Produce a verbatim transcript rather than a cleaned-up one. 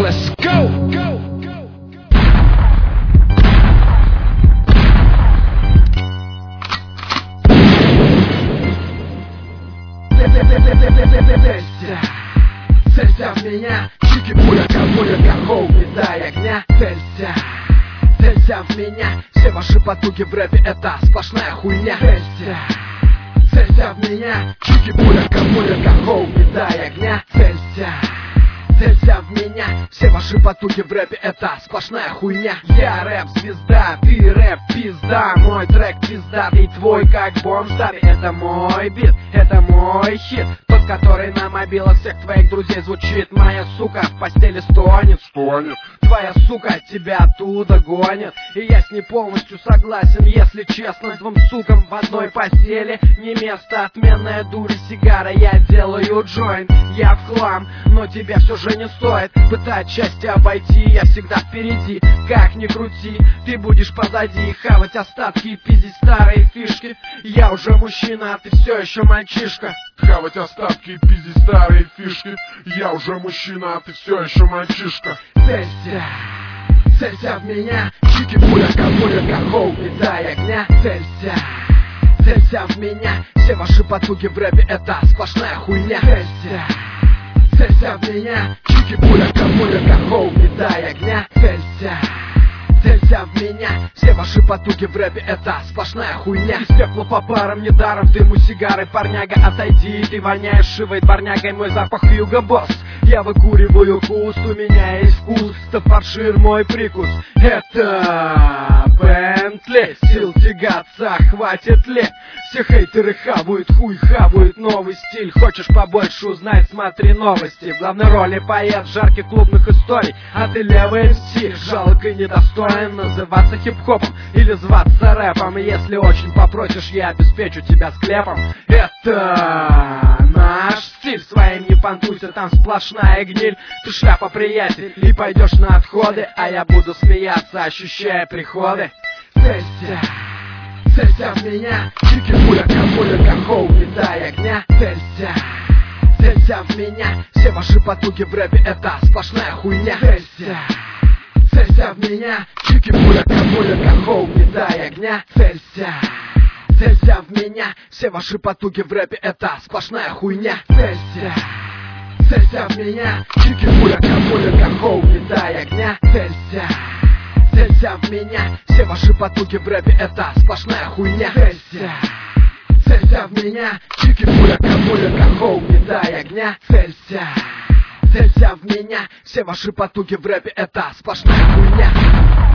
let's go! Целься в меня, чики-пуля, кавуля, кахоу, не дай огня. Целься, целься в меня, все ваши потуги в рэпе это сплошная хуйня. Целься, целься в меня, чики-пуля, кавуля, кахоу, не дай огня. Целься, целься в меня, все ваши потуги в рэпе это сплошная хуйня. Я рэп-звезда, ты рэп-пизда, мой трек пизда, и твой как бомж, да, это мой бит, это мой хит, под который на мобилах всех твоих друзей звучит. Моя сука в постели стонет, стонет, твоя сука тебя оттуда гонит, и я с ней полностью согласен, если честно. Двум сукам в одной постели не место, отменная дурь, сигара, я делаю джойнт, я в хлам, но тебе все же не стоит пытать счастье обойти, я всегда впереди, как ни крути, ты будешь позади, хавать остатки и пиздить старые фишки. Я уже мужчина, а ты все еще мальчишка. Хавать остатки и пиздить старые фишки. Я уже мужчина, а ты все еще мальчишка. Целься, целься в меня, чики-пуля, кавуля, кахоу, не дай огня. Целься, целься в меня, все ваши потуги в рэпе это сплошная хуйня. Целься, целься в меня, чики-пуля, кавуля, кахоу, не дай огня. Целься, целься в меня, все ваши потуги в рэпе это сплошная хуйня. Из пепла по парам, недаром дыму сигары, парняга, отойди, ты воняешь шивой дворнягой, мой запах Хьюго Босс. Я выкуриваю куст, у меня есть вкус, стопоршир мой прикус. Это Бентли, сил тягаться хватит ли? Все хейтеры хавают, хуй хавают новый стиль. Хочешь побольше узнать, смотри новости. В главной роли поэт жарких клубных историй, а ты левый эм си. Жалко и недостоин называться хип-хопом или зваться рэпом. Если очень попросишь, я обеспечу тебя склепом. Это наш стиль, своим не понтуйся, там сплошная гниль. Ты шляпа, приятель, и пойдешь на отходы, а я буду смеяться, ощущая приходы. Целься, целься в меня, чики-пуля, кавуля, кахоу, не дай огня. Целься, целься в меня, все ваши потуги в рэпе это сплошная хуйня. Целься, целься в меня, чики-пуля, кавуля, кахоу, не дай огня. Целься, целься в меня, все ваши потуги в рэпе это сплошная хуйня. Целься, целься в меня, чики-пуля, кавуля, кахоу, не дай огня. Целься, целься в меня, все ваши потуги в рэпе это сплошная хуйня. Целься, целься в меня, чики-пуля, кавуля, кахоу, не дай огня. Целься, целься в меня, все ваши потуги в рэпе это сплошная хуйня.